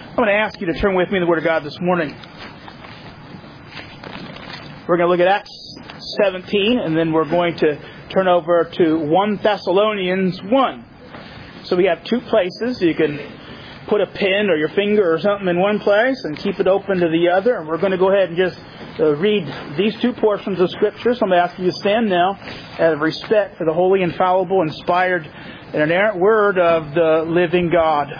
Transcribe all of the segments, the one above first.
I'm going to ask you to turn with me in the Word of God this morning. We're going to look at Acts 17, and then we're going to turn over to 1 Thessalonians 1. So we have two places. You can put a pen or your finger or something in one place and keep it open to the other. And we're going to go ahead and just read these two portions of Scripture. So I'm going to ask you to stand now out of respect for the holy, infallible, inspired, and inerrant Word of the living God.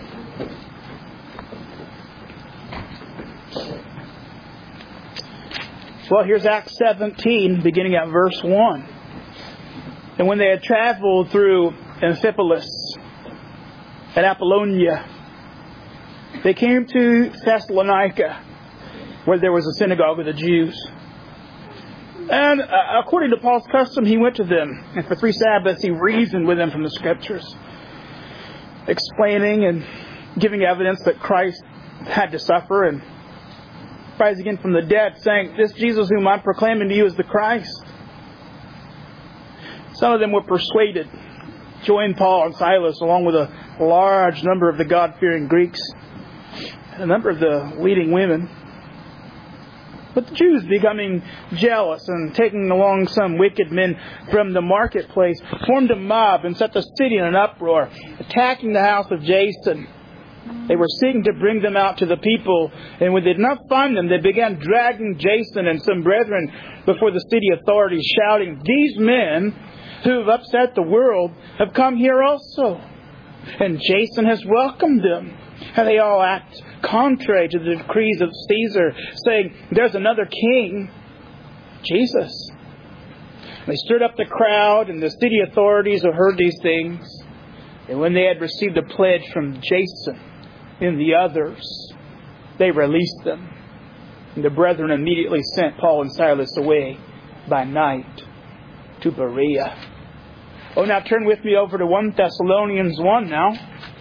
Well, here's Acts 17, beginning at verse 1. And when they had traveled through Amphipolis and Apollonia, they came to Thessalonica, where there was a synagogue of the Jews. And according to Paul's custom, he went to them. And for 3 Sabbaths, he reasoned with them from the Scriptures, explaining and giving evidence that Christ had to suffer and rise again from the dead, saying, "This Jesus whom I'm proclaiming to you is the Christ." Some of them were persuaded, joined Paul and Silas along with a large number of the God-fearing Greeks, and a number of the leading women. But the Jews, becoming jealous and taking along some wicked men from the marketplace, formed a mob and set the city in an uproar, attacking the house of Jason. They were seeking to bring them out to the people, and when they did not find them, they began dragging Jason and some brethren before the city authorities, shouting, "These men who have upset the world have come here also, and Jason has welcomed them." And they all act contrary to the decrees of Caesar, saying, "There's another king, Jesus." And they stirred up the crowd, and the city authorities have heard these things. And when they had received a pledge from Jason and the others, they released them. And the brethren immediately sent Paul and Silas away by night to Berea. Oh, now turn with me over to 1 Thessalonians 1 now.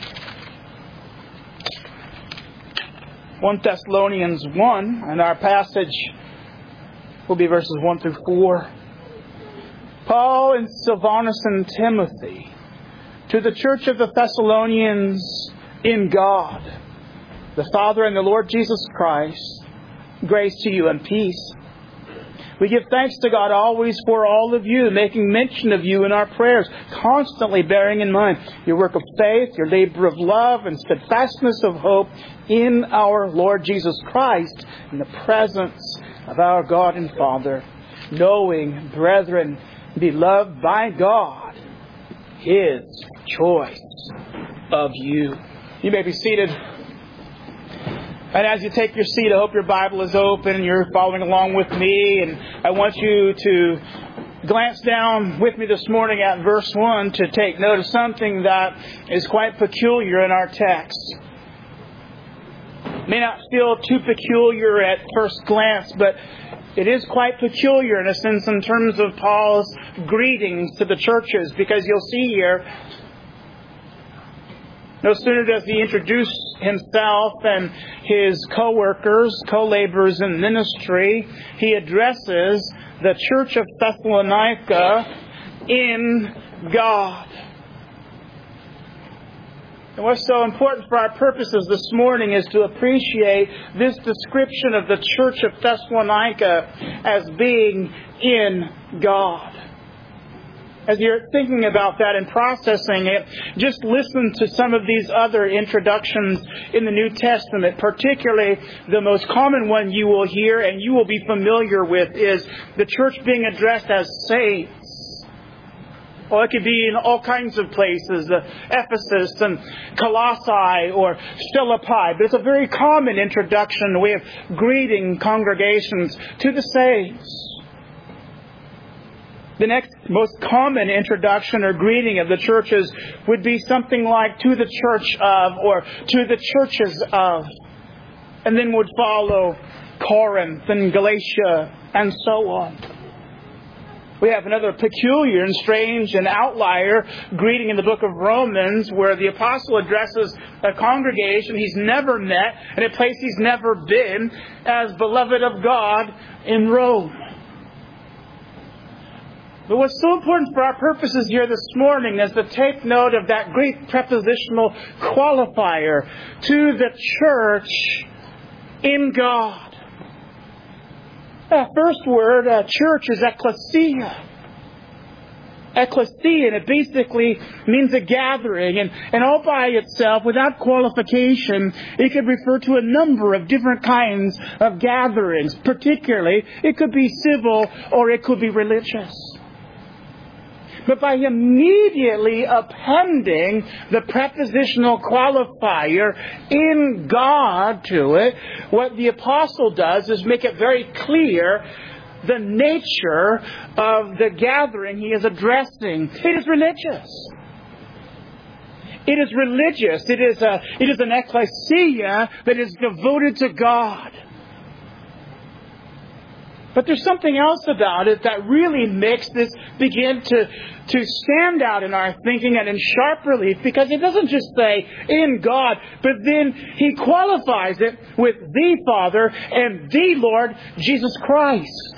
1 Thessalonians 1, and our passage will be verses 1 through 4. Paul and Silvanus and Timothy, to the church of the Thessalonians in God, the Father and the Lord Jesus Christ, grace to you and peace. We give thanks to God always for all of you, making mention of you in our prayers, constantly bearing in mind your work of faith, your labor of love, and steadfastness of hope in our Lord Jesus Christ, in the presence of our God and Father, knowing, brethren, beloved by God, His choice of you. You may be seated. And as you take your seat, I hope your Bible is open and you're following along with me. And I want you to glance down with me this morning at verse 1 to take note of something that is quite peculiar in our text. It may not feel too peculiar at first glance, but it is quite peculiar in a sense in terms of Paul's greetings to the churches, because you'll see here, no sooner does he introduce himself and his co-workers, co-laborers in ministry, he addresses the church of Thessalonica in God. And what's so important for our purposes this morning is to appreciate this description of the church of Thessalonica as being in God. As you're thinking about that and processing it, just listen to some of these other introductions in the New Testament. Particularly, the most common one you will hear and you will be familiar with is the church being addressed as saints. Well, it could be in all kinds of places, Ephesus and Colossae or Philippi. But it's a very common introduction, a way of greeting congregations to the saints. The next most common introduction or greeting of the churches would be something like "to the church of" or "to the churches of." And then would follow Corinth and Galatia and so on. We have another peculiar and strange and outlier greeting in the book of Romans, where the apostle addresses a congregation he's never met and a place he's never been as beloved of God in Rome. But what's so important for our purposes here this morning is to take note of that great prepositional qualifier to the church in God. That first word, church, is ecclesia. Ecclesia, and it basically means a gathering. And all by itself, without qualification, it could refer to a number of different kinds of gatherings. Particularly, it could be civil or it could be religious. But by immediately appending the prepositional qualifier in God to it, what the apostle does is make it very clear the nature of the gathering he is addressing. It is religious. It is religious. It is an ecclesia that is devoted to God. But there's something else about it that really makes this begin to stand out in our thinking and in sharp relief, because it doesn't just say in God, but then he qualifies it with the Father and the Lord Jesus Christ.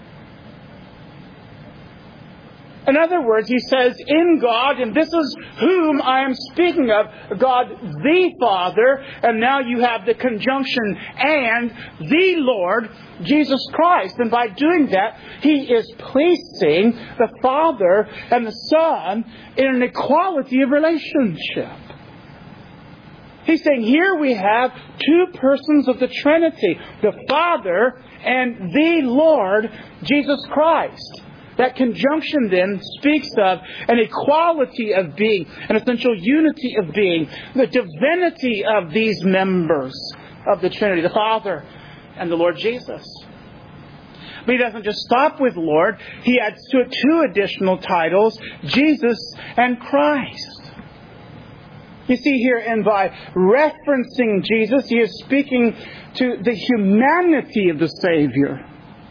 In other words, he says, in God, and this is whom I am speaking of, God the Father, and now you have the conjunction, and the Lord Jesus Christ. And by doing that, he is placing the Father and the Son in an equality of relationship. He's saying here we have two persons of the Trinity, the Father and the Lord Jesus Christ. That conjunction then speaks of an equality of being, an essential unity of being, the divinity of these members of the Trinity, the Father and the Lord Jesus. But he doesn't just stop with Lord. He adds to it two additional titles, Jesus and Christ. You see here, and by referencing Jesus, he is speaking to the humanity of the Savior.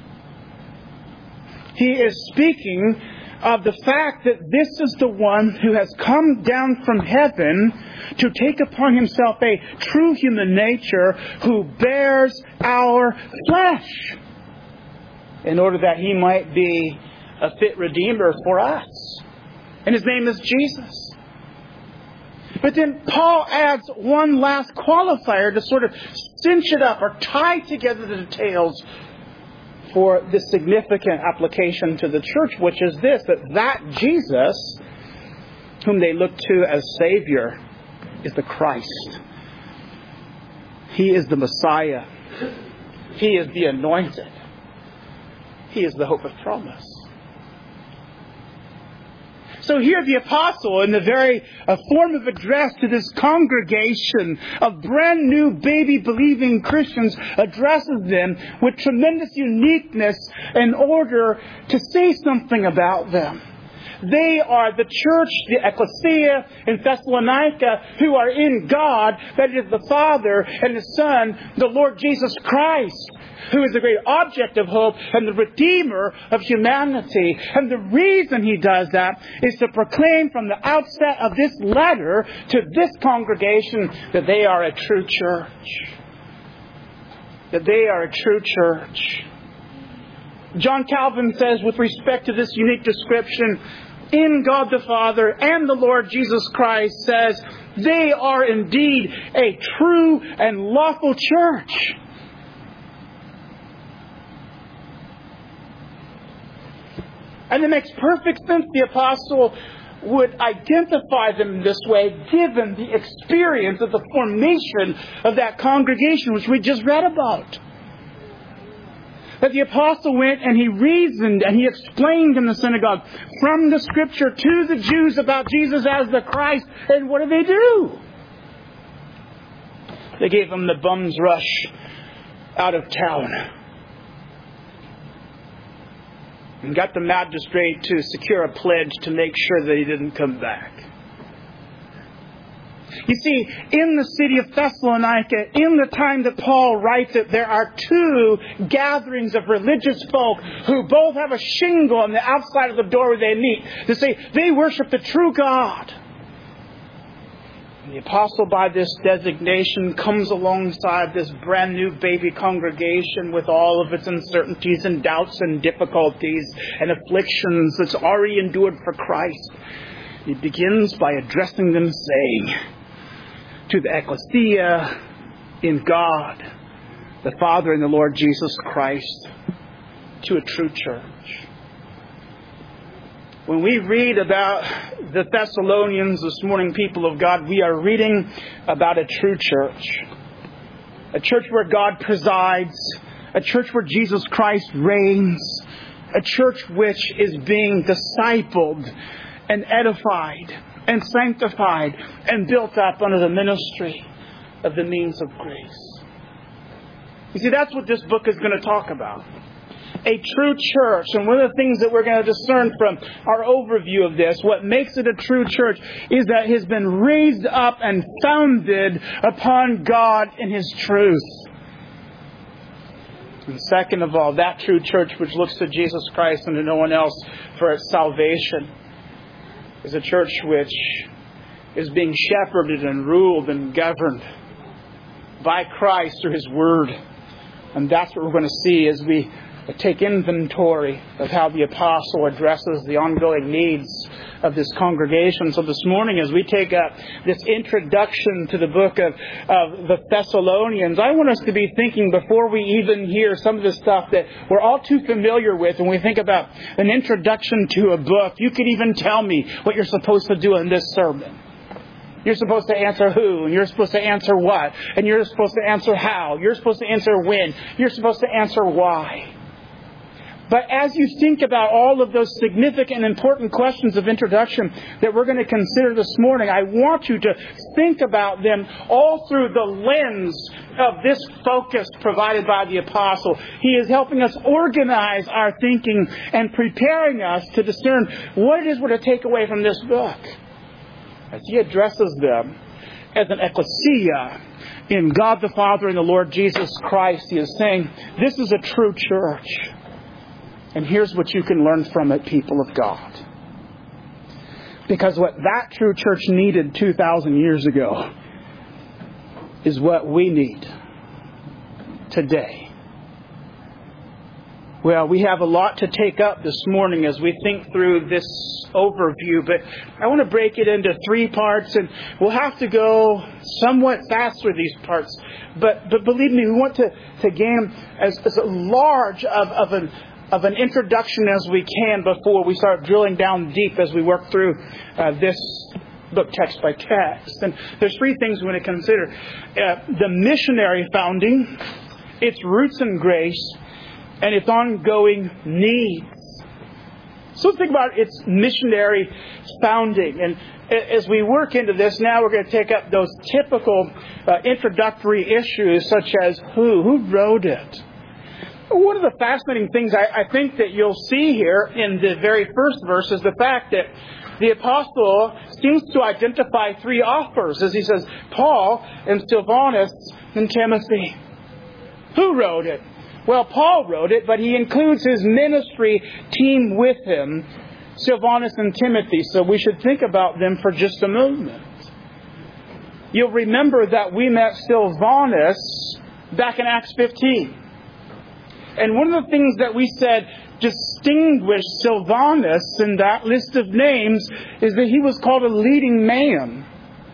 He is speaking of the fact that this is the one who has come down from heaven to take upon himself a true human nature, who bears our flesh, in order that he might be a fit Redeemer for us. And his name is Jesus. But then Paul adds one last qualifier to sort of cinch it up or tie together the details for this significant application to the church, which is this, that Jesus, whom they look to as Savior, is the Christ. He is the Messiah. He is the Anointed. He is the hope of promise. So here the apostle, in the very form of address to this congregation of brand new baby believing Christians, addresses them with tremendous uniqueness in order to say something about them. They are the church, the ecclesia in Thessalonica, who are in God, that is the Father and the Son, the Lord Jesus Christ, who is the great object of hope and the Redeemer of humanity. And the reason he does that is to proclaim from the outset of this letter to this congregation that they are a true church. That they are a true church. John Calvin says, with respect to this unique description, in God the Father and the Lord Jesus Christ, says, they are indeed a true and lawful church. And it makes perfect sense the apostle would identify them in this way, given the experience of the formation of that congregation, which we just read about. That the apostle went and he reasoned and he explained in the synagogue from the Scripture to the Jews about Jesus as the Christ. And what did they do? They gave him the bum's rush out of town. And got the magistrate to secure a pledge to make sure that he didn't come back. You see, in the city of Thessalonica, in the time that Paul writes it, there are two gatherings of religious folk who both have a shingle on the outside of the door where they meet to say they worship the true God. The apostle, by this designation, comes alongside this brand new baby congregation with all of its uncertainties and doubts and difficulties and afflictions that's already endured for Christ. He begins by addressing them, saying, to the ecclesia in God, the Father and the Lord Jesus Christ, to a true church. When we read about the Thessalonians this morning, people of God, we are reading about a true church. A church where God presides. A church where Jesus Christ reigns. A church which is being discipled and edified and sanctified and built up under the ministry of the means of grace. You see, that's what this book is going to talk about. A true church. And one of the things that we're going to discern from our overview of this, what makes it a true church, is that it has been raised up and founded upon God and His truth. And second of all, that true church which looks to Jesus Christ and to no one else for its salvation is a church which is being shepherded and ruled and governed by Christ through His Word. And that's what we're going to see as we take inventory of how the apostle addresses the ongoing needs of this congregation. So this morning, as we take up this introduction to the book of the Thessalonians, I want us to be thinking, before we even hear some of the stuff that we're all too familiar with, when we think about an introduction to a book, you could even tell me what you're supposed to do in this sermon. You're supposed to answer who, and you're supposed to answer what, and you're supposed to answer how, you're supposed to answer when, you're supposed to answer why. But as you think about all of those significant and important questions of introduction that we're going to consider this morning, I want you to think about them all through the lens of this focus provided by the apostle. He is helping us organize our thinking and preparing us to discern what it is we're to take away from this book. As he addresses them as an ecclesia in God the Father and the Lord Jesus Christ, he is saying, this is a true church. And here's what you can learn from it, people of God. Because what that true church needed 2,000 years ago is what we need today. Well, we have a lot to take up this morning as we think through this overview, but I want to break it into 3 parts, and we'll have to go somewhat fast through these parts. But believe me, we want to gain as large of an introduction as we can before we start drilling down deep as we work through this book text by text. And there's 3 things we want to consider. The missionary founding, its roots in grace, and its ongoing needs. So let's think about its missionary founding. And as we work into this, now we're going to take up those typical introductory issues such as who wrote it. One of the fascinating things I think that you'll see here in the very first verse is the fact that the apostle seems to identify 3 authors, as he says, Paul and Silvanus and Timothy. Who wrote it? Well, Paul wrote it, but he includes his ministry team with him, Silvanus and Timothy, so we should think about them for just a moment. You'll remember that we met Silvanus back in Acts 15. And one of the things that we said distinguished Silvanus in that list of names is that he was called a leading man.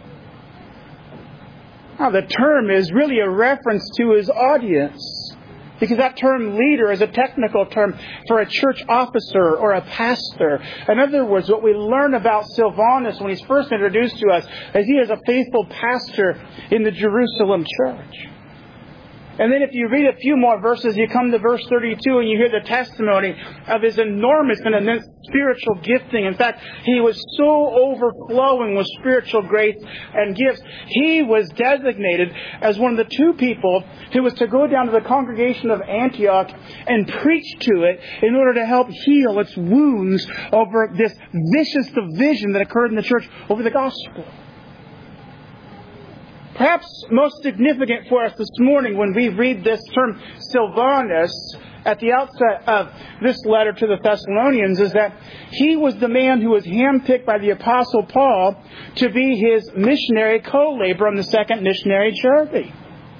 Now, the term is really a reference to his audience, because that term leader is a technical term for a church officer or a pastor. In other words, what we learn about Silvanus when he's first introduced to us is he is a faithful pastor in the Jerusalem church. And then if you read a few more verses, you come to verse 32 and you hear the testimony of his enormous and immense spiritual gifting. In fact, he was so overflowing with spiritual grace and gifts. He was designated as one of the 2 people who was to go down to the congregation of Antioch and preach to it in order to help heal its wounds over this vicious division that occurred in the church over the gospel. Perhaps most significant for us this morning when we read this term Silvanus at the outset of this letter to the Thessalonians is that he was the man who was handpicked by the Apostle Paul to be his missionary co-laborer on the second missionary journey.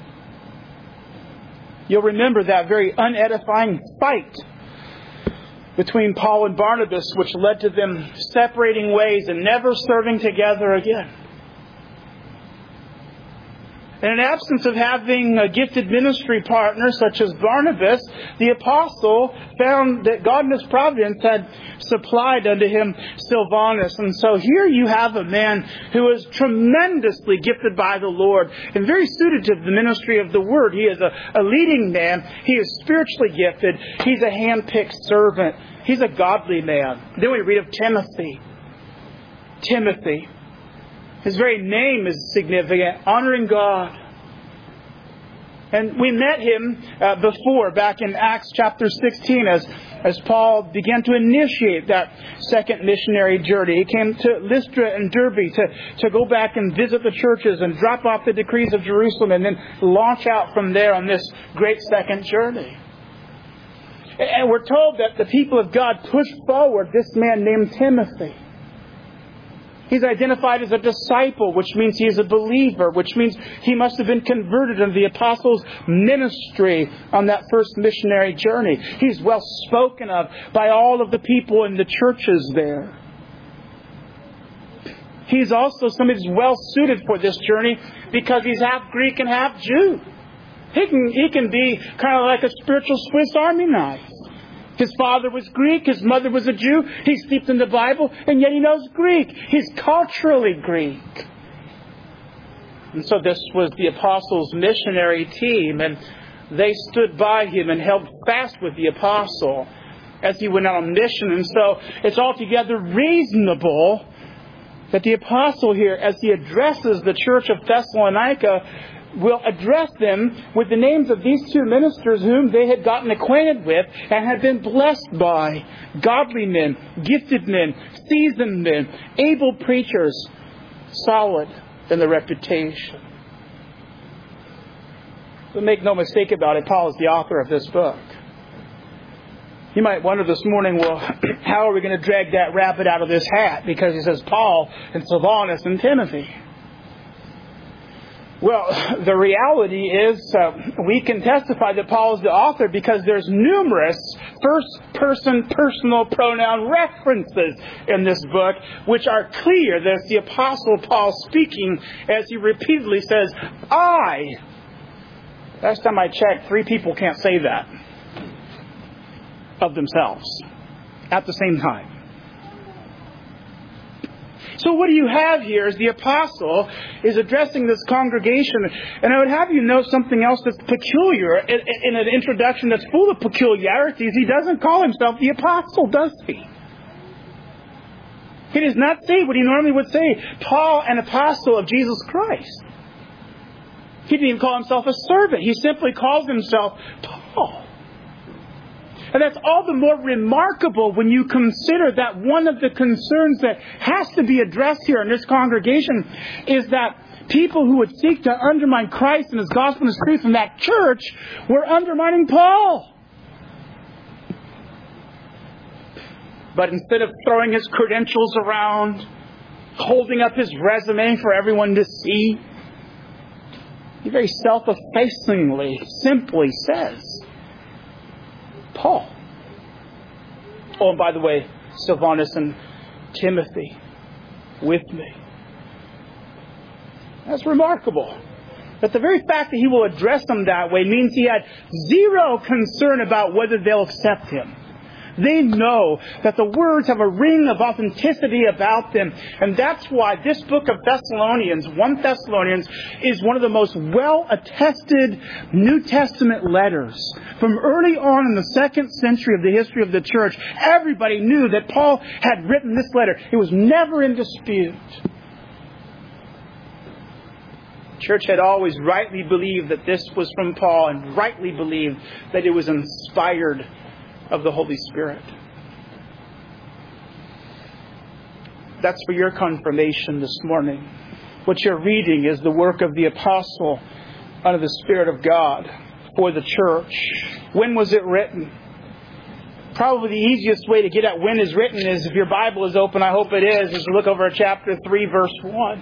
You'll remember that very unedifying fight between Paul and Barnabas, which led to them separating ways and never serving together again. In an absence of having a gifted ministry partner such as Barnabas, the apostle found that God in His providence had supplied unto him Silvanus. And so here you have a man who is tremendously gifted by the Lord and very suited to the ministry of the Word. He is a leading man. He is spiritually gifted. He's a hand-picked servant. He's a godly man. Then we read of Timothy. Timothy. His very name is significant, honoring God. And we met him before, back in Acts chapter 16, as Paul began to initiate that second missionary journey. He came to Lystra and Derbe to go back and visit the churches and drop off the decrees of Jerusalem and then launch out from there on this great second journey. And we're told that the people of God pushed forward this man named Timothy. He's identified as a disciple, which means he is a believer, which means he must have been converted into the apostles' ministry on that first missionary journey. He's well spoken of by all of the people in the churches there. He's also somebody who's well suited for this journey because he's half Greek and half Jew. He can be kind of like a spiritual Swiss Army knife. His father was Greek, his mother was a Jew. He's steeped in the Bible, and yet he knows Greek. He's culturally Greek. And so this was the apostles' missionary team, and they stood by him and held fast with the apostle as he went out on mission. And so it's altogether reasonable that the apostle here, as he addresses the church of Thessalonica, will address them with the names of these two ministers whom they had gotten acquainted with and had been blessed by. Godly men, gifted men, seasoned men, able preachers, solid in their reputation. But make no mistake about it, Paul is the author of this book. You might wonder this morning, well, how are we going to drag that rabbit out of this hat? Because he says Paul and Silvanus and Timothy. Well, the reality is we can testify that Paul is the author because there's numerous first-person personal pronoun references in this book which are clear that it's the Apostle Paul speaking as he repeatedly says, I. Last time I checked, 3 people can't say that of themselves at the same time. So what do you have here is the apostle is addressing this congregation. And I would have you know something else that's peculiar in an introduction that's full of peculiarities. He doesn't call himself the apostle, does he? He does not say what he normally would say, Paul, an apostle of Jesus Christ. He didn't even call himself a servant. He simply calls himself Paul. And that's all the more remarkable when you consider that one of the concerns that has to be addressed here in this congregation is that people who would seek to undermine Christ and His gospel and His truth in that church were undermining Paul. But instead of throwing his credentials around, holding up his resume for everyone to see, he very self-effacingly simply says, Paul. Oh, and by the way, Silvanus and Timothy with me. That's remarkable. But the very fact that he will address them that way means he had zero concern about whether they'll accept him. They know that the words have a ring of authenticity about them. And that's why this book of Thessalonians, 1 Thessalonians, is one of the most well-attested New Testament letters. From early on in the 2nd century of the history of the church, everybody knew that Paul had written this letter. It was never in dispute. The church had always rightly believed that this was from Paul and rightly believed that it was inspired of the Holy Spirit. That's for your confirmation this morning. what you're reading is the work of the apostle under the Spirit of God for the church. When was it written? Probably the easiest way to get at when it's written is, if your Bible is open, I hope it is to look over at chapter 3, verse 1.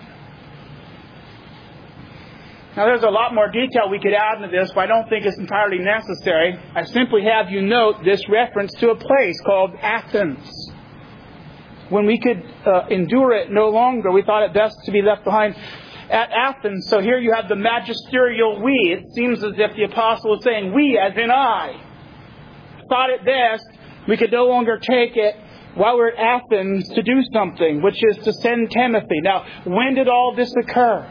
Now, there's a lot more detail we could add into this, but I don't think it's entirely necessary. I simply have you note this reference to a place called Athens. When we could endure it no longer, we thought it best to be left behind at Athens. So here you have the magisterial we. It seems as if the apostle is saying, we, as in I, thought it best we could no longer take it while we're at Athens to do something, which is to send Timothy. Now, when did all this occur?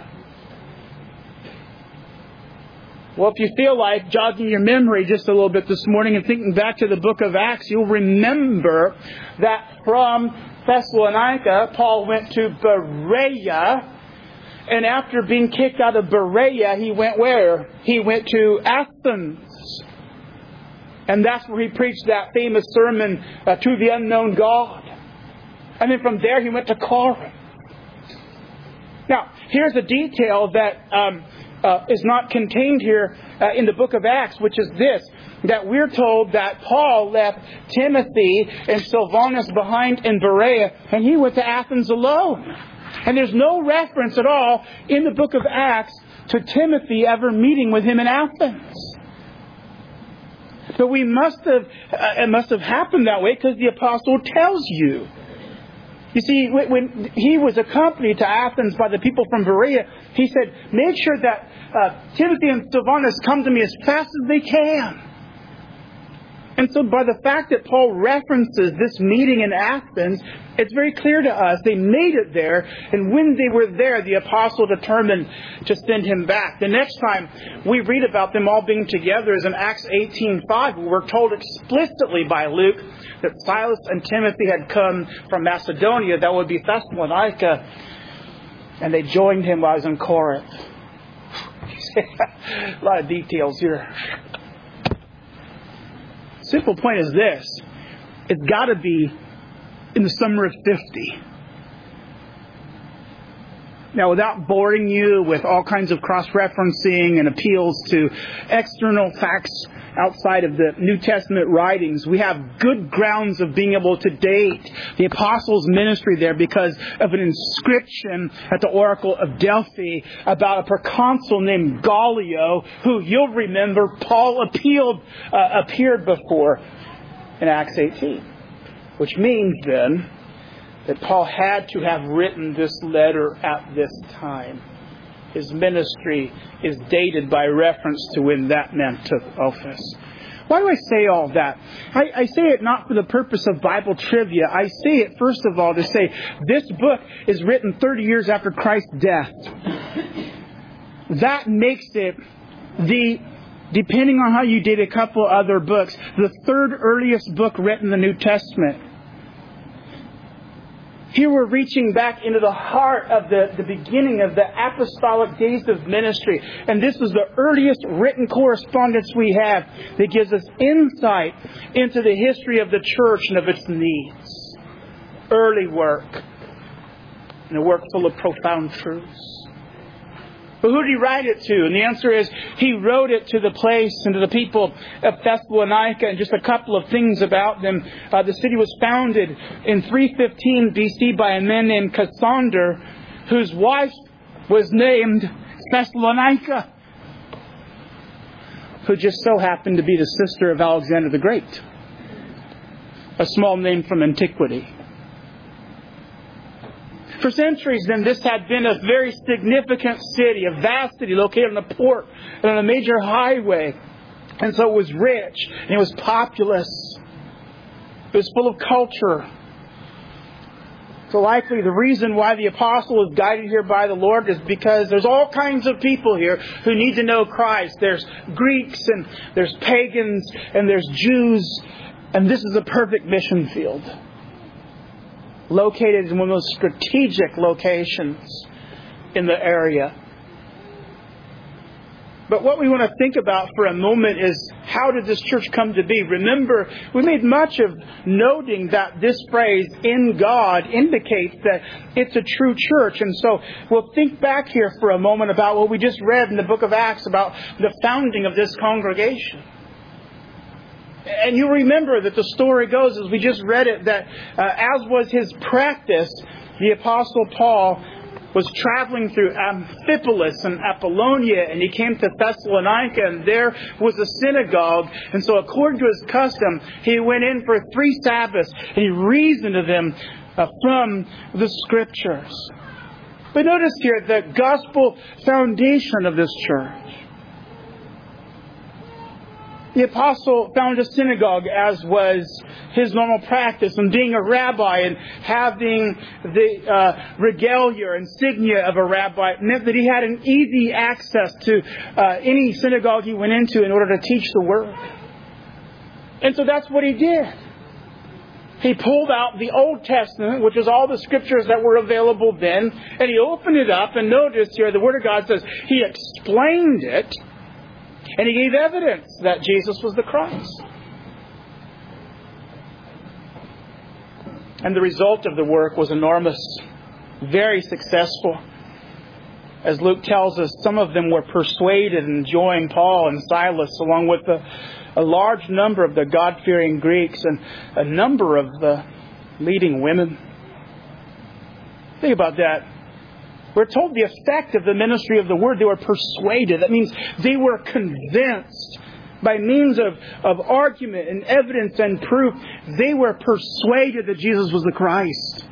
Well, if you feel like jogging your memory just a little bit this morning and thinking back to the book of Acts, you'll remember that from Thessalonica, Paul went to Berea. And after being kicked out of Berea, he went where? He went to Athens. And that's where he preached that famous sermon, To the Unknown God. And then from there he went to Corinth. Now, here's a detail that is not contained here in the book of Acts, which is this, that we're told that Paul left Timothy and Silvanus behind in Berea, and he went to Athens alone. And there's no reference at all in the book of Acts to Timothy ever meeting with him in Athens. But it must have happened that way because the apostle tells you. You see, when he was accompanied to Athens by the people from Berea, he said, make sure that Timothy and Silvanus come to me as fast as they can. And so by the fact that Paul references this meeting in Athens, it's very clear to us they made it there. And when they were there, the apostle determined to send him back. The next time we read about them all being together is in Acts 18:5, where we're told explicitly by Luke that Silas and Timothy had come from Macedonia, that would be Thessalonica, and they joined him while he was in Corinth. A lot of details here. Simple point is this. It's got to be in the summer of 50. Now, without boring you with all kinds of cross-referencing and appeals to external facts outside of the New Testament writings, we have good grounds of being able to date the apostles' ministry there because of an inscription at the Oracle of Delphi about a proconsul named Gallio, who you'll remember Paul appeared before in Acts 18. Which means then that Paul had to have written this letter at this time. His ministry is dated by reference to when that man took office. Why do I say all that? I say it not for the purpose of Bible trivia. I say it, first of all, to say this book is written 30 years after Christ's death. That makes it depending on how you date a couple other books, the third earliest book written in the New Testament. Here we're reaching back into the heart of the beginning of the apostolic days of ministry. And this is the earliest written correspondence we have that gives us insight into the history of the church and of its needs. Early work. And a work full of profound truths. But who did he write it to? And the answer is, he wrote it to the place and to the people of Thessalonica. And just a couple of things about them. The city was founded in 315 BC by a man named Cassander, whose wife was named Thessalonica, who just so happened to be the sister of Alexander the Great. A small name from antiquity. For centuries, then, this had been a very significant city, a vast city located on a port and on a major highway. And so it was rich and it was populous. It was full of culture. So likely the reason why the apostle is guided here by the Lord is because there's all kinds of people here who need to know Christ. There's Greeks and there's pagans and there's Jews. And this is a perfect mission field. Located in one of those strategic locations in the area. But what we want to think about for a moment is how did this church come to be? Remember, we made much of noting that this phrase, in God, indicates that it's a true church. And so we'll think back here for a moment about what we just read in the book of Acts about the founding of this congregation. And you remember that the story goes, as we just read it, that as was his practice, the Apostle Paul was traveling through Amphipolis and Apollonia, and he came to Thessalonica, and there was a synagogue. And so according to his custom, he went in for 3 Sabbaths, and he reasoned to them from the Scriptures. But notice here the gospel foundation of this church. The apostle founded a synagogue, as was his normal practice, and being a rabbi and having the regalia or insignia of a rabbi meant that he had an easy access to any synagogue he went into in order to teach the word. And so that's what he did. He pulled out the Old Testament, which is all the scriptures that were available then, and he opened it up, and notice here the Word of God says he explained it. And he gave evidence that Jesus was the Christ. And the result of the work was enormous, very successful. As Luke tells us, some of them were persuaded and joined Paul and Silas, along with a large number of the God-fearing Greeks and a number of the leading women. Think about that. We're told the effect of the ministry of the Word. They were persuaded. That means they were convinced by means of argument and evidence and proof. They were persuaded that Jesus was the Christ.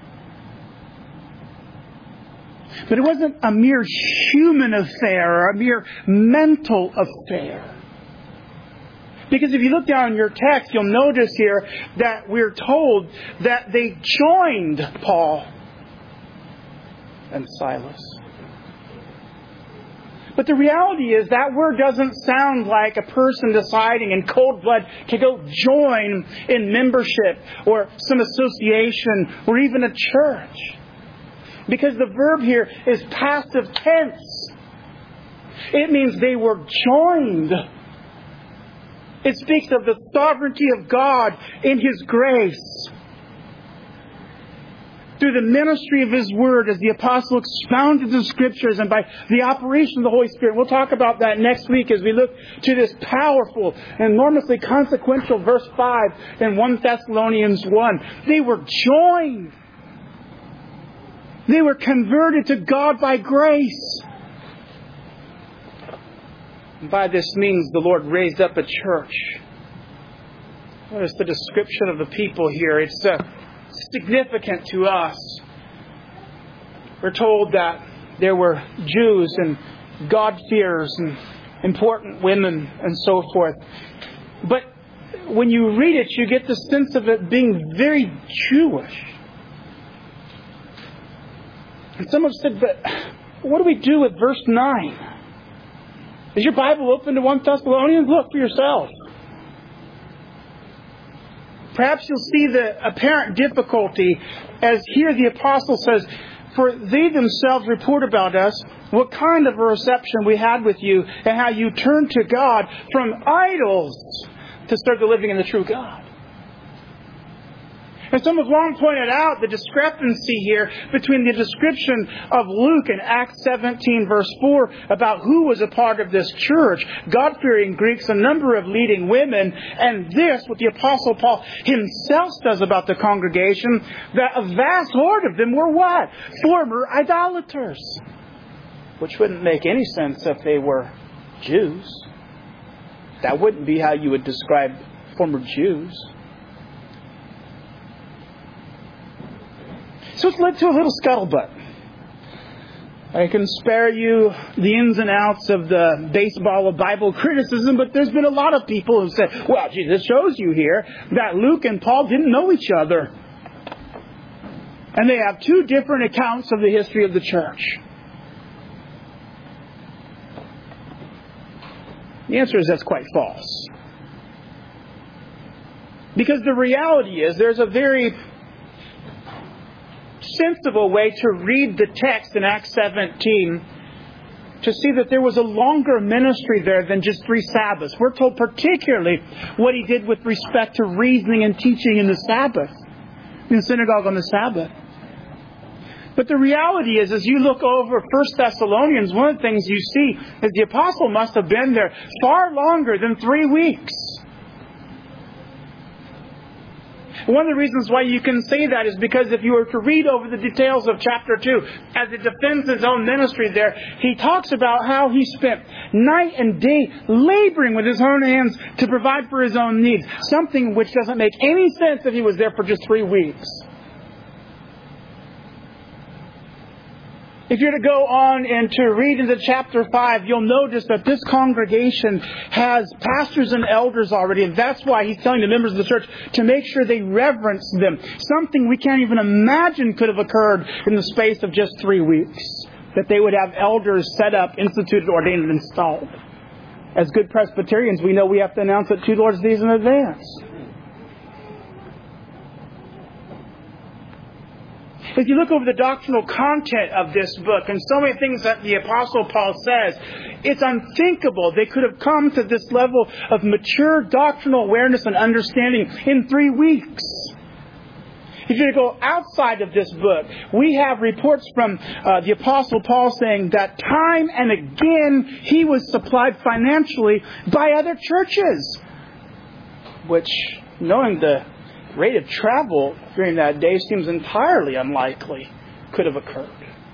But it wasn't a mere human affair or a mere mental affair. Because if you look down in your text, you'll notice here that we're told that they joined Paul and Silas. But the reality is that word doesn't sound like a person deciding in cold blood to go join in membership or some association or even a church. Because the verb here is passive tense. It means they were joined. It speaks of the sovereignty of God in His grace. Through the ministry of His Word, as the Apostle expounded the Scriptures, and by the operation of the Holy Spirit. We'll talk about that next week as we look to this powerful and enormously consequential verse 5 in 1 Thessalonians 1. They were joined. They were converted to God by grace. And by this means, the Lord raised up a church. Notice the description of the people here. It's significant to us. We're told that there were Jews and God-fearers and important women and so forth. But when you read it, you get the sense of it being very Jewish. And some have said, but what do we do with verse 9? Is your Bible open to 1 Thessalonians? Look for yourself. Perhaps you'll see the apparent difficulty as here the apostle says, for they themselves report about us what kind of a reception we had with you and how you turned to God from idols to serve the living and the true God. And some have long pointed out the discrepancy here between the description of Luke in Acts 17 verse 4 about who was a part of this church, God-fearing Greeks, a number of leading women, and this, what the Apostle Paul himself says about the congregation, that a vast horde of them were what? Former idolaters. Which wouldn't make any sense if they were Jews. That wouldn't be how you would describe former Jews. So it's led to a little scuttlebutt. I can spare you the ins and outs of the baseball of Bible criticism, but there's been a lot of people who said, well, gee, this shows you here that Luke and Paul didn't know each other. And they have two different accounts of the history of the church. The answer is that's quite false. Because the reality is there's a very sensible way to read the text in Acts 17 to see that there was a longer ministry there than just 3 Sabbaths. We're told particularly what he did with respect to reasoning and teaching in the Sabbath, in the synagogue on the Sabbath. But the reality is, as you look over 1 Thessalonians, one of the things you see is the apostle must have been there far longer than 3 weeks. One of the reasons why you can say that is because if you were to read over the details of chapter 2, as it defends his own ministry there, he talks about how he spent night and day laboring with his own hands to provide for his own needs. Something which doesn't make any sense if he was there for just 3 weeks. If you're to go on and to read into chapter 5, you'll notice that this congregation has pastors and elders already. And that's why he's telling the members of the church to make sure they reverence them. Something we can't even imagine could have occurred in the space of just 3 weeks. That they would have elders set up, instituted, ordained, and installed. As good Presbyterians, we know we have to announce it 2 Lord's Days in advance. If you look over the doctrinal content of this book and so many things that the Apostle Paul says, it's unthinkable they could have come to this level of mature doctrinal awareness and understanding in 3 weeks. If you go outside of this book, we have reports from the Apostle Paul saying that time and again he was supplied financially by other churches, which, knowing the rate of travel during that day, seems entirely unlikely could have occurred.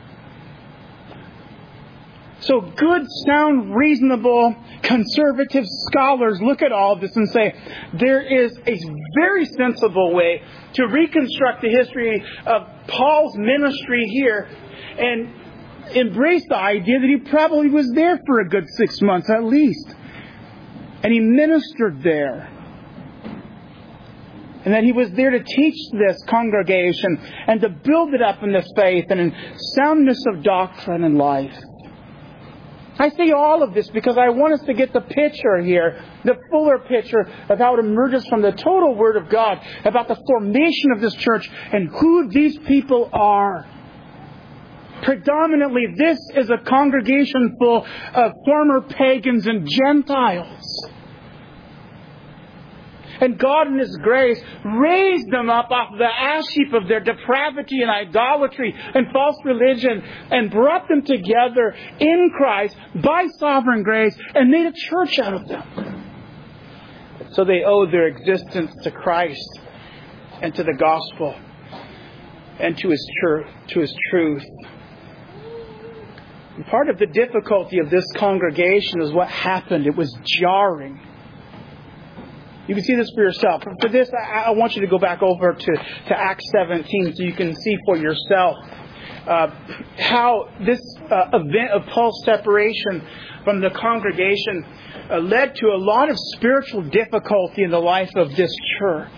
So good, sound, reasonable, conservative scholars look at all of this and say there is a very sensible way to reconstruct the history of Paul's ministry here and embrace the idea that he probably was there for a good 6 months at least. And he ministered there. And that he was there to teach this congregation and to build it up in the faith and in soundness of doctrine and life. I say all of this because I want us to get the picture here, the fuller picture of how it emerges from the total Word of God about the formation of this church and who these people are. Predominantly, this is a congregation full of former pagans and Gentiles. And God in His grace raised them up off the ash heap of their depravity and idolatry and false religion and brought them together in Christ by sovereign grace and made a church out of them. So they owe their existence to Christ and to the gospel and to His truth. And part of the difficulty of this congregation is what happened. It was jarring. You can see this for yourself. For this, I want you to go back over to Acts 17 so you can see for yourself how this event of Paul's separation from the congregation led to a lot of spiritual difficulty in the life of this church.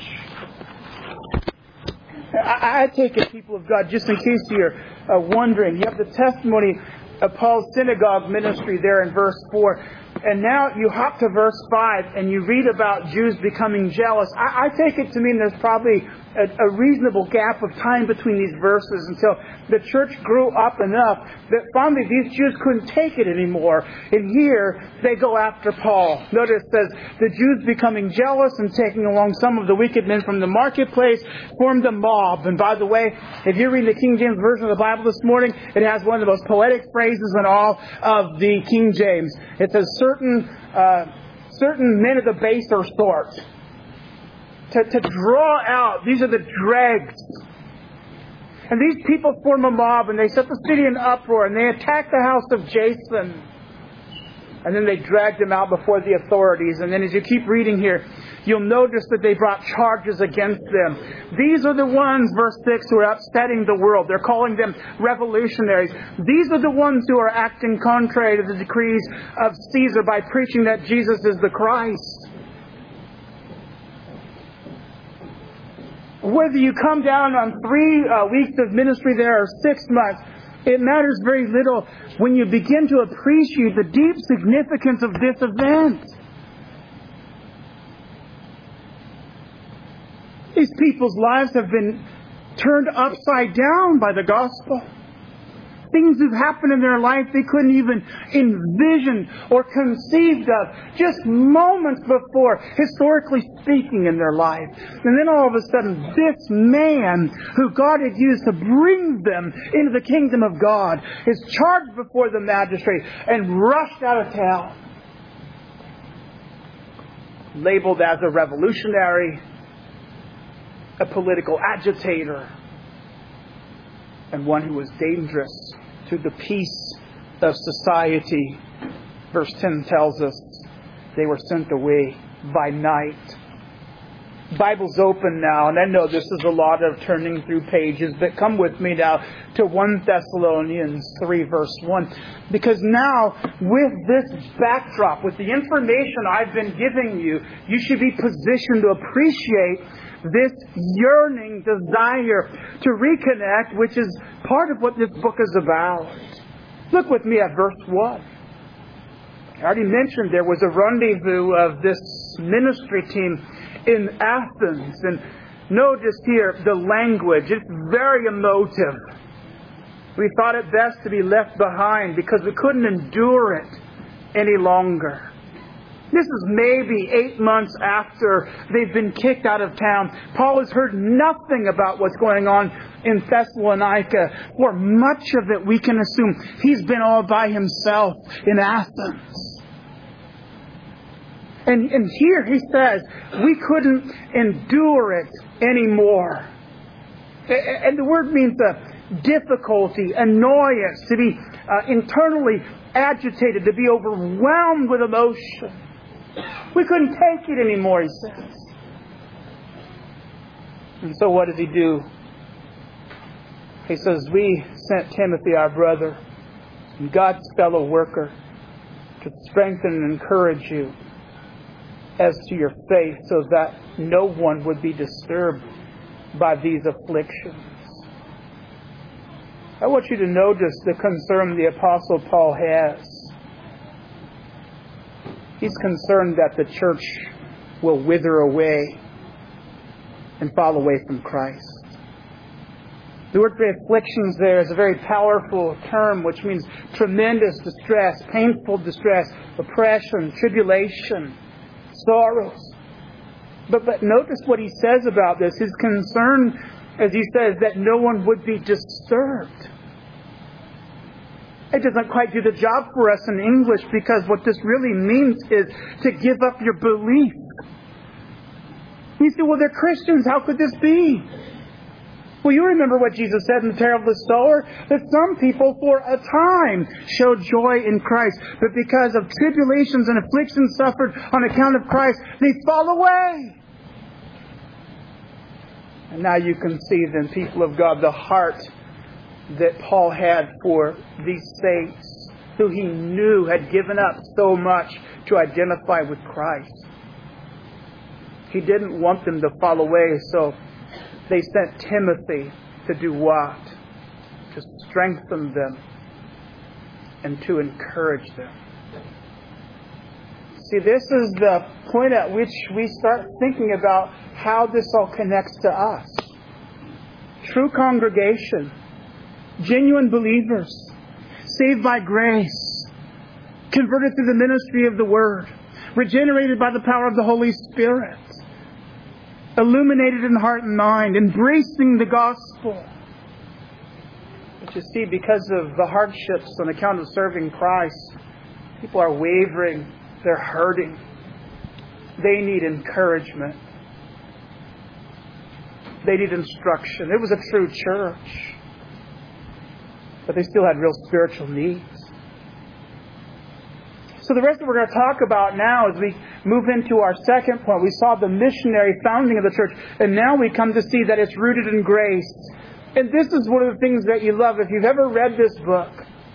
I take it, people of God, just in case you're wondering, you have the testimony of Paul's synagogue ministry there in verse 4. And now you hop to verse 5 and you read about Jews becoming jealous. I take it to mean there's probably a reasonable gap of time between these verses until the church grew up enough that finally these Jews couldn't take it anymore. And here they go after Paul. Notice it says, the Jews becoming jealous and taking along some of the wicked men from the marketplace formed a mob. And by the way, if you're reading the King James Version of the Bible this morning, it has one of the most poetic phrases in all of the King James. It says, certain men of the baser sort. To draw out, these are the dregs. And these people form a mob and they set the city in uproar and they attack the house of Jason. And then they dragged him out before the authorities. And then as you keep reading here, you'll notice that they brought charges against them. These are the ones, verse 6, who are upsetting the world. They're calling them revolutionaries. These are the ones who are acting contrary to the decrees of Caesar by preaching that Jesus is the Christ. Whether you come down on 3 weeks of ministry there or 6 months, it matters very little when you begin to appreciate the deep significance of this event. These people's lives have been turned upside down by the gospel. things have happened in their life they couldn't even envision or conceived of just moments before, historically speaking, in their life. And then all of a sudden, this man who God had used to bring them into the kingdom of God is charged before the magistrate and rushed out of town. Labeled as a revolutionary, a political agitator, and one who was dangerous to the peace of society. Verse 10 tells us they were sent away by night. Bible's open now, and I know this is a lot of turning through pages, but come with me now to 1 Thessalonians 3 verse 1. Because now, with this backdrop, with the information I've been giving you, you should be positioned to appreciate this yearning desire to reconnect, which is part of what this book is about. Look with me at verse 1. I already mentioned there was a rendezvous of this ministry team in Athens. And notice here the language. It's very emotive. We thought it best to be left behind because we couldn't endure it any longer. This is maybe 8 months after they've been kicked out of town. Paul has heard nothing about what's going on in Thessalonica. For much of it, we can assume he's been all by himself in Athens. And here he says, we couldn't endure it anymore. And the word means difficulty, annoyance, to be internally agitated, to be overwhelmed with emotion. We couldn't take it anymore, he says. And so what does he do? He says, we sent Timothy, our brother, and God's fellow worker, to strengthen and encourage you as to your faith, so that no one would be disturbed by these afflictions. I want you to notice the concern the Apostle Paul has. He's concerned that the church will wither away and fall away from Christ. The word for afflictions there is a very powerful term, which means tremendous distress, painful distress, oppression, tribulation, sorrows. But notice what he says about this. His concern, as he says, that no one would be disturbed. It doesn't quite do the job for us in English, because what this really means is to give up your belief. You say, well, they're Christians. How could this be? Well, you remember what Jesus said in the parable of the sower, that some people for a time show joy in Christ, but because of tribulations and afflictions suffered on account of Christ, they fall away. And now you can see then, people of God, the heart that Paul had for these saints who he knew had given up so much to identify with Christ. He didn't want them to fall away, so they sent Timothy to do what? To strengthen them and to encourage them. See, this is the point at which we start thinking about how this all connects to us. True congregation, genuine believers, saved by grace, converted through the ministry of the Word, regenerated by the power of the Holy Spirit, illuminated in heart and mind, embracing the gospel. But you see, because of the hardships on account of serving Christ, people are wavering, they're hurting. They need encouragement. They need instruction. It was a true church, but they still had real spiritual needs. So the rest of what we're going to talk about now as we move into our second point. We saw the missionary founding of the church, and now we come to see that it's rooted in grace. And this is one of the things that you love. If you've ever read this book,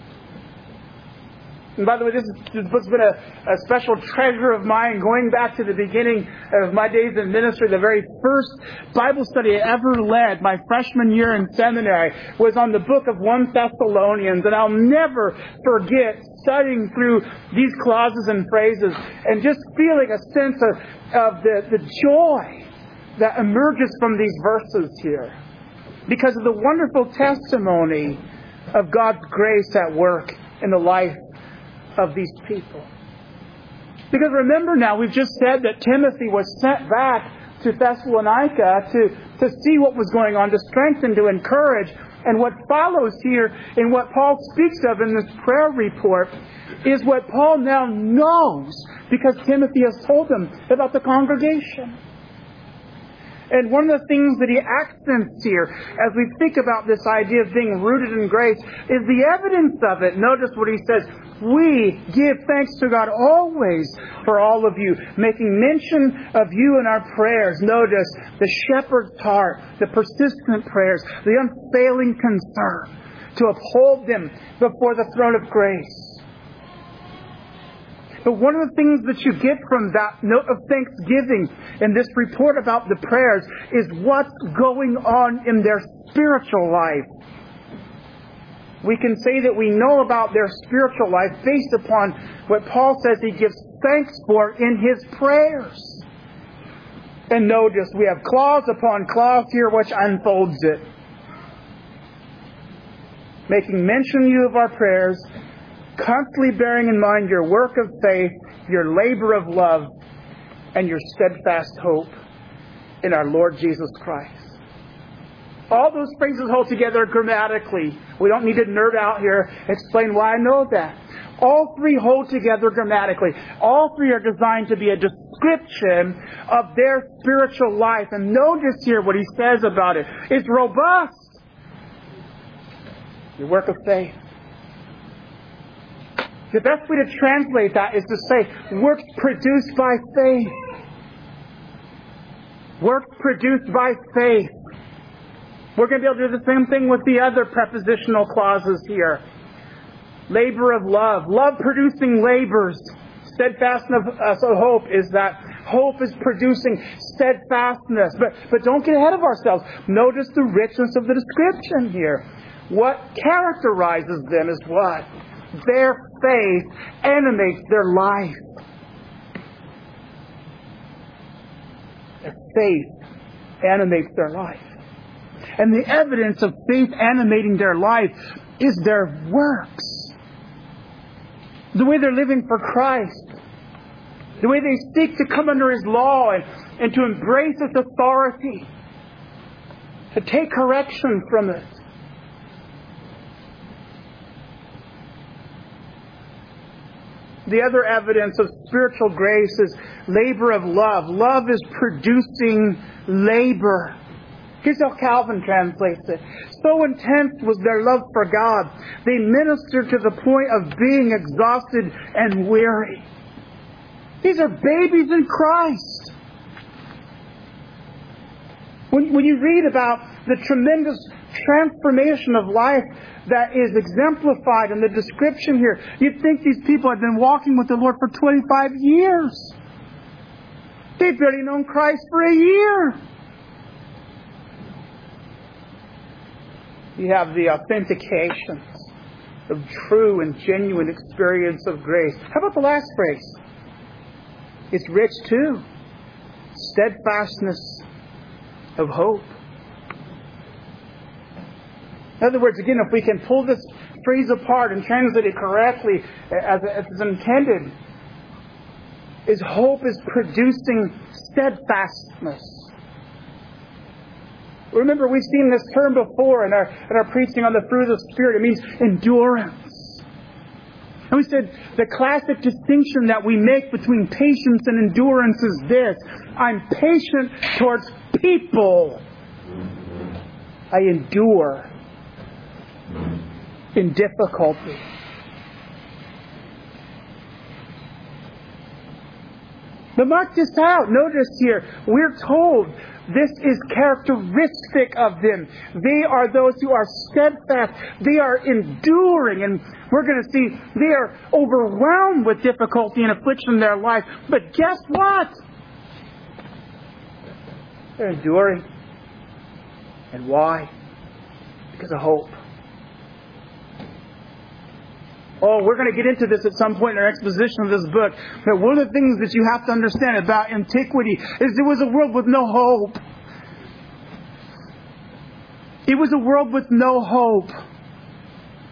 and by the way, this book's been a special treasure of mine, going back to the beginning of my days in ministry. The very first Bible study I ever led, my freshman year in seminary, was on the book of 1 Thessalonians. And I'll never forget studying through these clauses and phrases and just feeling a sense of the joy that emerges from these verses here, because of the wonderful testimony of God's grace at work in the life of these people. Because remember now, we've just said that Timothy was sent back to Thessalonica to see what was going on, to strengthen, to encourage. And what follows here in what Paul speaks of in this prayer report is what Paul now knows because Timothy has told him about the congregation. And one of the things that he accents here as we think about this idea of being rooted in grace is the evidence of it. Notice what he says. We give thanks to God always for all of you, making mention of you in our prayers. Notice the shepherd's heart, the persistent prayers, the unfailing concern to uphold them before the throne of grace. But one of the things that you get from that note of thanksgiving in this report about the prayers is what's going on in their spiritual life. We can say that we know about their spiritual life based upon what Paul says he gives thanks for in his prayers. And notice we have clause upon clause here which unfolds it. Making mention to you of our prayers, constantly bearing in mind your work of faith, your labor of love, and your steadfast hope in our Lord Jesus Christ. All those phrases hold together grammatically. We don't need to nerd out here, explain why I know that. All three hold together grammatically. All three are designed to be a description of their spiritual life. And notice here what he says about it. It's robust. Your work of faith. The best way to translate that is to say, works produced by faith. Works produced by faith. We're going to be able to do the same thing with the other prepositional clauses here. Labor of love. Love producing labors. Steadfastness of hope is that hope is producing steadfastness. But don't get ahead of ourselves. Notice the richness of the description here. What characterizes them is what? Their faith animates their life. Their faith animates their life. And the evidence of faith animating their life is their works. The way they're living for Christ. The way they seek to come under His law and to embrace its authority. To take correction from it. The other evidence of spiritual grace is labor of love. Love is producing labor. Here's how Calvin translates it. So intense was their love for God, they ministered to the point of being exhausted and weary. These are babies in Christ. When you read about the tremendous transformation of life that is exemplified in the description here, you'd think these people had been walking with the Lord for 25 years. They've barely known Christ for a year. You have the authentications of true and genuine experience of grace. How about the last phrase? It's rich too. Steadfastness of hope. In other words, again, if we can pull this phrase apart and translate it correctly as it's intended, is hope is producing steadfastness. Remember, we've seen this term before in our preaching on the fruit of the Spirit. It means endurance. And we said the classic distinction that we make between patience and endurance is this. I'm patient towards people. I endure in difficulty. But mark this out. Notice here, we're told this is characteristic of them. They are those who are steadfast. They are enduring. And we're going to see they are overwhelmed with difficulty and affliction in their life. But guess what? They're enduring. And why? Because of hope. Oh, we're going to get into this at some point in our exposition of this book. But one of the things that you have to understand about antiquity is it was a world with no hope. It was a world with no hope.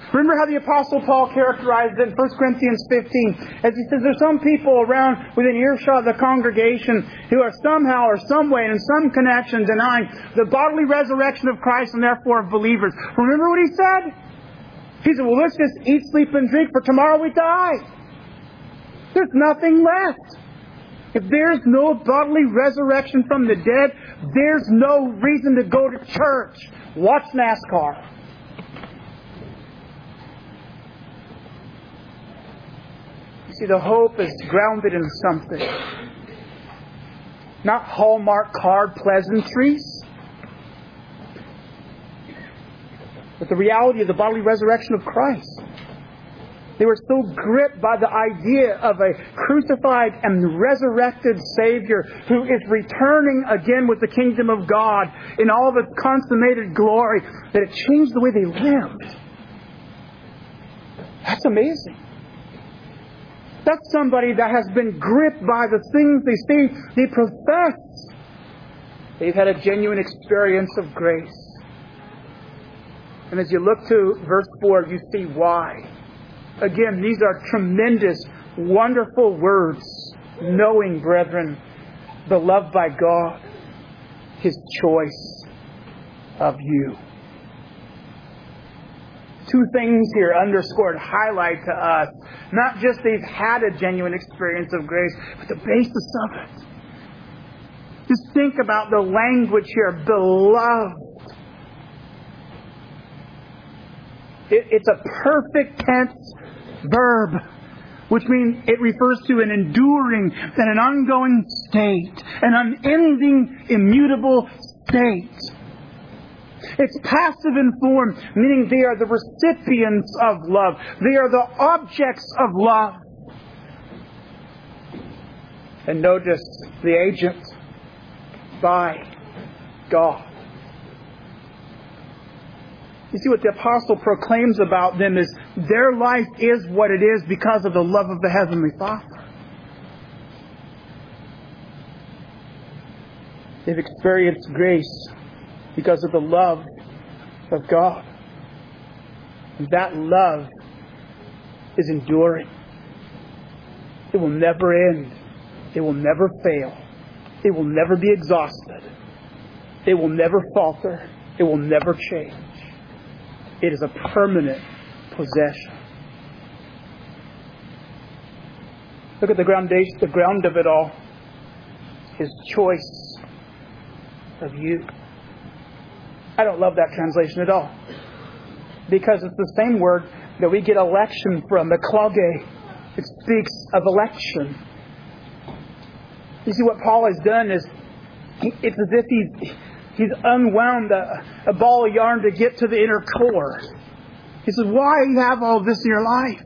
Remember how the Apostle Paul characterized it in 1 Corinthians 15, as he says there's some people around within earshot of the congregation who are somehow or some way and in some connection denying the bodily resurrection of Christ and therefore of believers. Remember what he said? He said, well, let's just eat, sleep, and drink, for tomorrow we die. There's nothing left. If there's no bodily resurrection from the dead, there's no reason to go to church. Watch NASCAR. You see, the hope is grounded in something. Not Hallmark card pleasantries, but the reality of the bodily resurrection of Christ. They were so gripped by the idea of a crucified and resurrected Savior who is returning again with the kingdom of God in all of its consummated glory that it changed the way they lived. That's amazing. That's somebody that has been gripped by the things they say, they profess. They've had a genuine experience of grace. And as you look to verse 4, you see why. Again, these are tremendous, wonderful words. Knowing, brethren, beloved by God, His choice of you. Two things here underscored, highlight to us. Not just they've had a genuine experience of grace, but the basis of it. Just think about the language here, beloved. It's a perfect tense verb, which means it refers to an enduring and an ongoing state, an unending, immutable state. It's passive in form, meaning they are the recipients of love. They are the objects of love. And notice the agent by God. You see, what the apostle proclaims about them is their life is what it is because of the love of the Heavenly Father. They've experienced grace because of the love of God. And that love is enduring. It will never end. It will never fail. It will never be exhausted. It will never falter. It will never change. It is a permanent possession. Look at the ground of it all. His choice of you. I don't love that translation at all. Because it's the same word that we get election from, eklage. It speaks of election. You see, what Paul has done is, it's as if he's unwound a ball of yarn to get to the inner core. He says, why do you have all this in your life?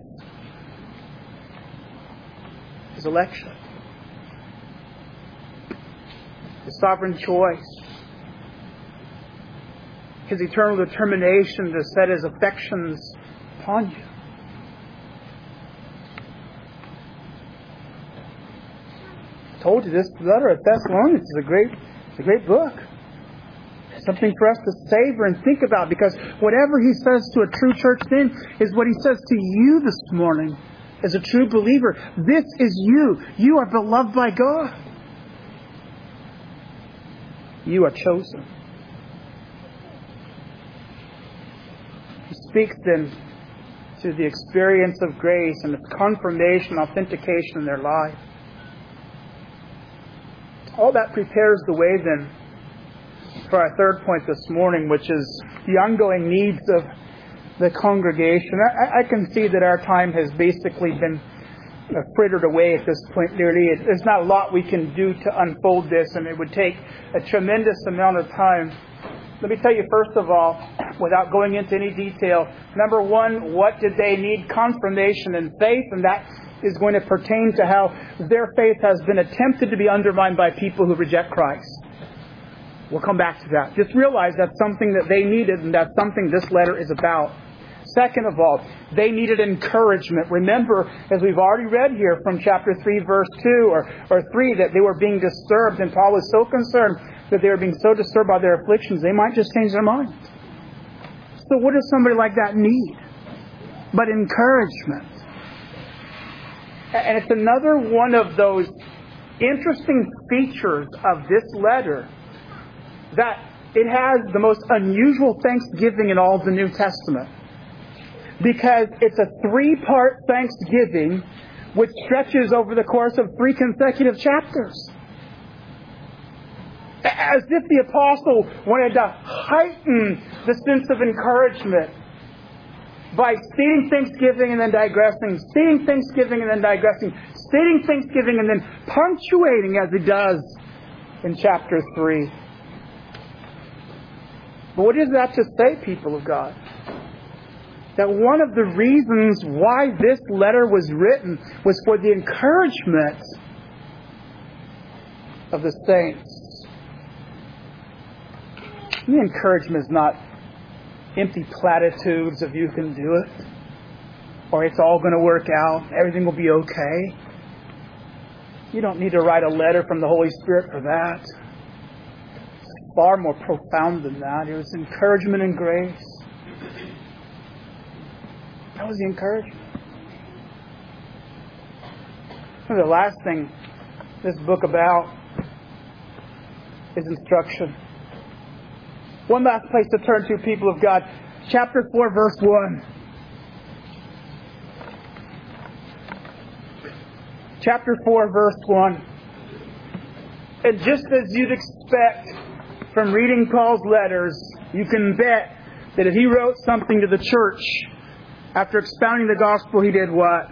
His election. His sovereign choice. His eternal determination to set His affections upon you. I told you this letter of Thessalonians is a great book. Something for us to savor and think about, because whatever he says to a true church then is what he says to you this morning as a true believer. This is you. You are beloved by God. You are chosen. He speaks then to the experience of grace and its confirmation, authentication in their life. All that prepares the way then for our third point this morning, which is the ongoing needs of the congregation. I can see that our time has basically been frittered away at this point nearly. There's not a lot we can do to unfold this, and it would take a tremendous amount of time. Let me tell you first of all, without going into any detail, number one, what did they need? Confirmation and faith, and that is going to pertain to how their faith has been attempted to be undermined by people who reject Christ. We'll come back to that. Just realize that's something that they needed, and that's something this letter is about. Second of all, they needed encouragement. Remember, as we've already read here from chapter 3, verse 2 or 3, that they were being disturbed, and Paul was so concerned that they were being so disturbed by their afflictions, they might just change their mind. So what does somebody like that need? but encouragement. And it's another one of those interesting features of this letter that it has the most unusual thanksgiving in all of the New Testament. Because it's a 3-part thanksgiving which stretches over the course of 3 consecutive chapters. As if the apostle wanted to heighten the sense of encouragement by stating thanksgiving and then digressing, stating thanksgiving and then digressing, stating thanksgiving and then punctuating as he does in chapter 3. But what does that to say, people of God? That one of the reasons why this letter was written was for the encouragement of the saints. The encouragement is not empty platitudes of you can do it, or it's all going to work out, everything will be okay. You don't need to write a letter from the Holy Spirit for that. It's far more profound than that. It was encouragement and grace. That was the encouragement. And the last thing this book about is instruction. One last place to turn to, people of God. Chapter 4, verse 1. Chapter 4, verse 1. And just as you'd expect from reading Paul's letters, you can bet that if he wrote something to the church, after expounding the gospel, he did what?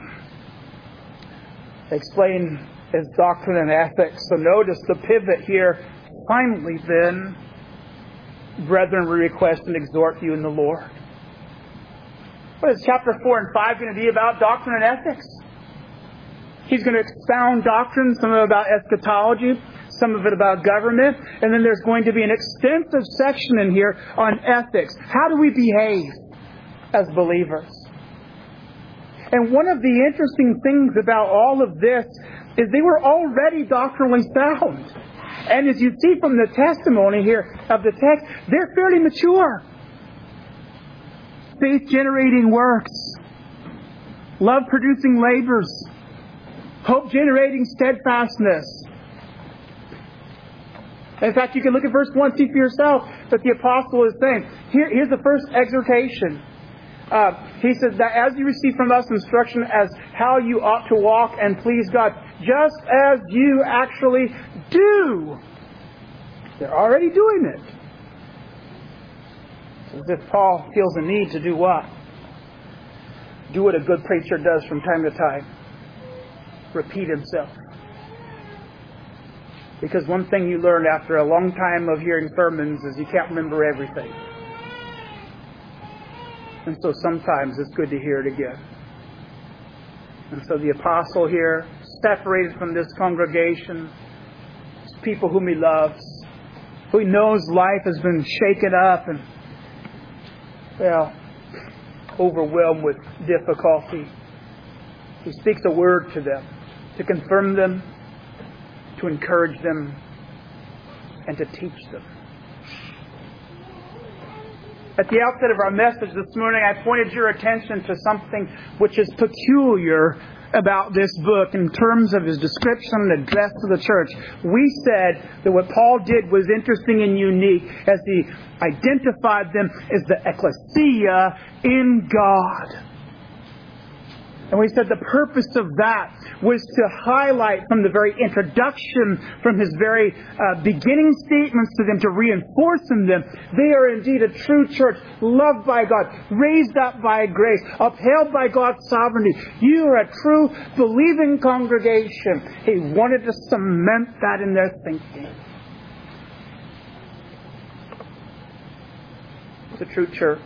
Explain his doctrine and ethics. So notice the pivot here. Finally, then, brethren, we request and exhort you in the Lord. What is chapter 4 and 5 going to be about? Doctrine and ethics. He's going to expound doctrine, some of it about eschatology, some of it about government, and then there's going to be an extensive section in here on ethics. How do we behave as believers? And one of the interesting things about all of this is they were already doctrinally sound. And as you see from the testimony here of the text, they're fairly mature. Faith-generating works, love-producing labors, hope-generating steadfastness. In fact, you can look at verse 1, see for yourself that the apostle is saying. Here's the first exhortation. He says that as you receive from us instruction as how you ought to walk and please God, just as you actually do. They're already doing it. It's as if Paul feels a need to do what? Do what a good preacher does from time to time. Repeat himself. Because one thing you learn after a long time of hearing sermons is you can't remember everything. And so sometimes it's good to hear it again. And so the apostle here, separated from this congregation, people whom he loves, who he knows life has been shaken up and, overwhelmed with difficulty. He speaks a word to them, to confirm them, to encourage them, and to teach them. At the outset of our message this morning, I pointed your attention to something which is peculiar about this book in terms of his description and address to the church. We said that what Paul did was interesting and unique as he identified them as the ecclesia in God. And we said the purpose of that was to highlight from the very introduction, from his very beginning statements to them, to reinforce in them, they are indeed a true church, loved by God, raised up by grace, upheld by God's sovereignty. You are a true believing congregation. He wanted to cement that in their thinking. It's a true church.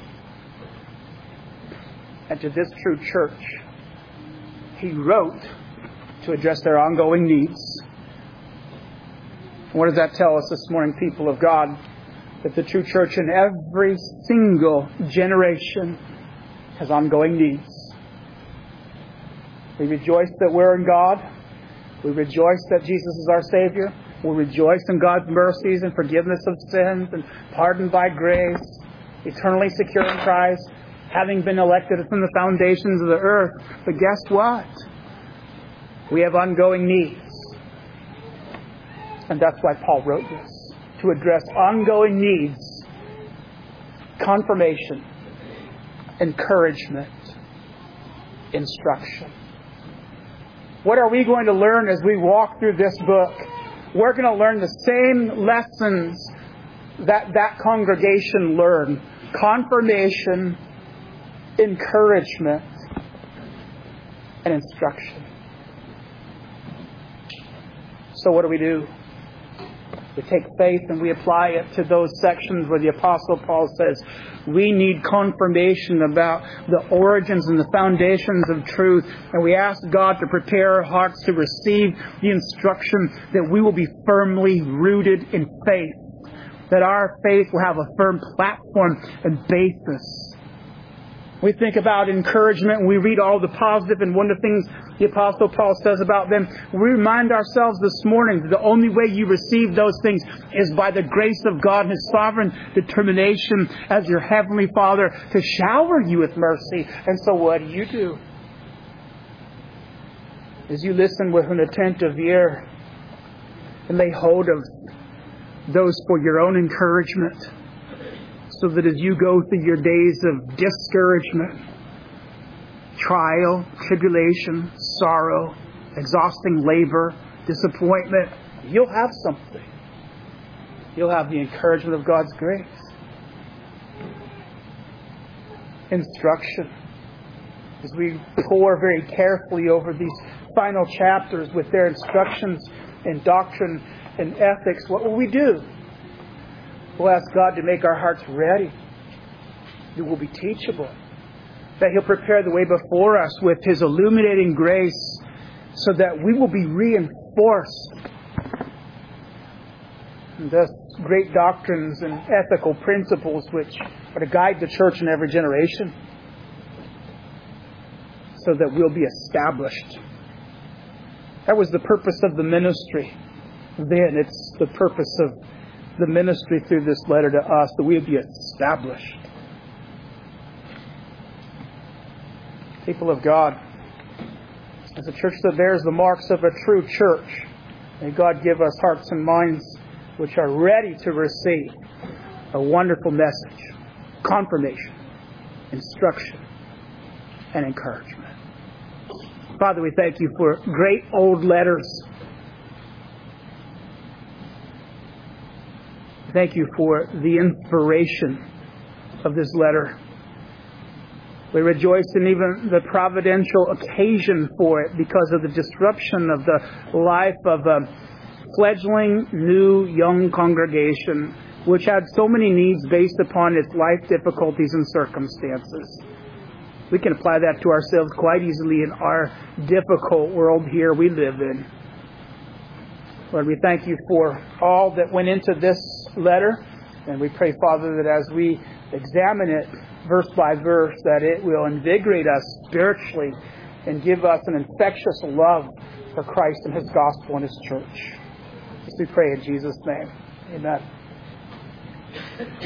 And to this true church, he wrote to address their ongoing needs. What does that tell us this morning, people of God? That the true church in every single generation has ongoing needs. We rejoice that we're in God. We rejoice that Jesus is our Savior. We rejoice in God's mercies and forgiveness of sins and pardon by grace, eternally secure in Christ. having been elected from the foundations of the earth. But guess what? We have ongoing needs. And that's why Paul wrote this, to address ongoing needs, confirmation, encouragement, instruction. What are we going to learn as we walk through this book? We're going to learn the same lessons that congregation learned. Confirmation, encouragement, and instruction. So what do? We take faith and we apply it to those sections where the Apostle Paul says we need confirmation about the origins and the foundations of truth. And we ask God to prepare our hearts to receive the instruction that we will be firmly rooted in faith. That our faith will have a firm platform and basis. We think about encouragement and we read all the positive, and one of the things the Apostle Paul says about them, we remind ourselves this morning that the only way you receive those things is by the grace of God and His sovereign determination as your Heavenly Father to shower you with mercy. And so what do? As you listen with an attentive ear and lay hold of those for your own encouragement, so that as you go through your days of discouragement, trial, tribulation, sorrow, exhausting labor, disappointment, you'll have something. You'll have the encouragement of God's grace. Instruction. As we pore very carefully over these final chapters with their instructions in doctrine and ethics, what will we do? We'll ask God to make our hearts ready. That we'll be teachable. That He'll prepare the way before us with His illuminating grace so that we will be reinforced. And thus, great doctrines and ethical principles which are to guide the church in every generation so that we'll be established. That was the purpose of the ministry. Then it's the purpose of the ministry through this letter to us, that we would be established. People of God, as a church that bears the marks of a true church, may God give us hearts and minds which are ready to receive a wonderful message, confirmation, instruction, and encouragement. Father, we thank You for great old letters. Thank You for the inspiration of this letter. We rejoice in even the providential occasion for it because of the disruption of the life of a fledgling, new, young congregation which had so many needs based upon its life difficulties and circumstances. We can apply that to ourselves quite easily in our difficult world here we live in. Lord, we thank You for all that went into this letter. And we pray, Father, that as we examine it verse by verse, that it will invigorate us spiritually and give us an infectious love for Christ and His gospel and His church. As we pray in Jesus' name. Amen.